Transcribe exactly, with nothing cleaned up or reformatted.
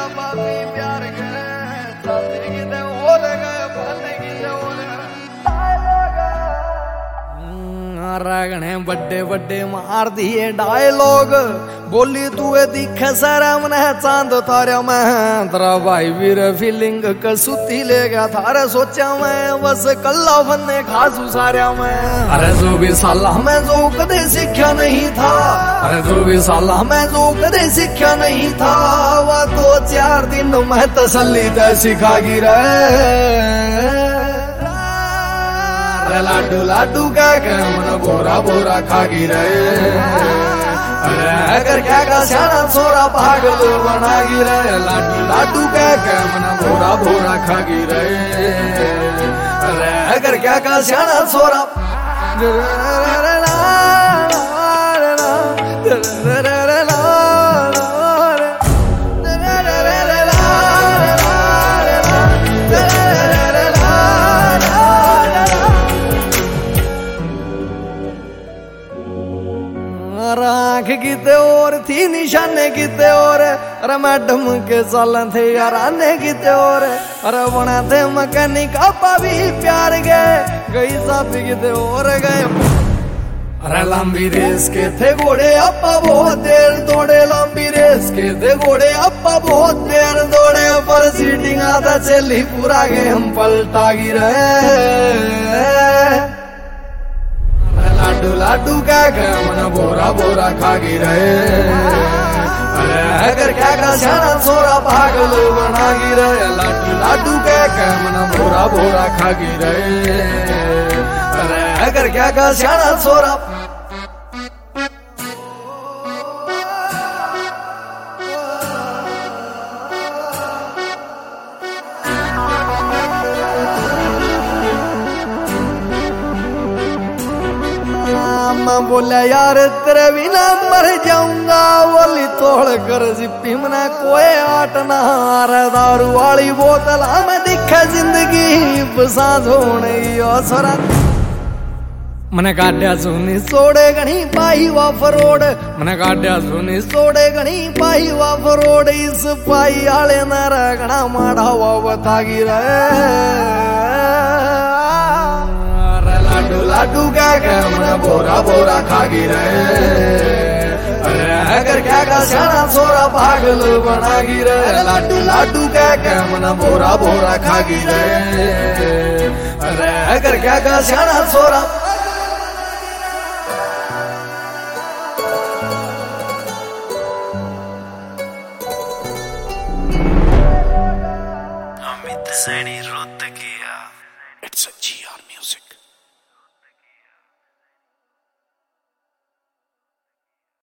का पापी प्यार गए चाहते कि ते ओल गए पाने की ते ओल रगने बड्डे बड्डे मार दिए डायलॉग बोली तू दिखे सारा मन चांद तारा मैं तेरा भाई वीर फीलिंग कसूती ले गया थारे सोचा मैं बस कल्ला बनने खासू सारा मैं अरे जो भी साला मैं जो कदे सीखा नहीं था अरे जो भी साला मैं जो कदे सीखा नहीं था वह तो चार दिन मैं तसल्ली दे सिखा गिरा लाडू लाडू का मन बोरा बोरा खा गिरे अरे अगर क्या का सियाना सोरा पागल बना गिरे लाडू लाडू का मन बोरा बोरा खा गिरे अरे अगर क्या का सियाना सोरा आँख किते और थी निशाने किते और अरे मैडम के सालन थे यार आने किते और अरे बना थे मकैनिक अपा भी प्यार गए गई साथी किते और गए अरे लंबी रेस के थे घोड़े अपा बहुत देर दौड़े लंबी रेस के थे घोड़े अपा बहुत देर दौड़े पर सीटिंग आधा चली पूरा गए हम पलटा गिरे लाडू लाडू का मन बोरा बोरा खा गिरे अरे अगर क्या का सियाना सोरा पागल बना गिरे लाडू लाडू का मन बोरा बोरा खा गिरे अरे अगर क्या का सियाना सोरा मैं बोला यार तेरे बिना मर जाऊंगा बोली तोड़ कर जिप्पी मना कोई आट ना रे दारू वाली बोतल हमें दिखे जिंदगी बसाज होने असरा मने काट्या सुनी सोड़े गणी पाई वाफ रोड मने काट्या सुनी सोड़े गणी पाई वाफ रोड इस पाई आले न रगना माड़ा हुआ बता गिरा लाडू लाडू का मन बोरा बोरा खा गिरे अरे अगर क्या का सियाना सोरा पागल बना गिरे लाडू लाडू का मन बोरा बोरा खा गिरे अरे अगर क्या का सियाना सोरा अमित सैनी रोहतकिया। It's a G R music.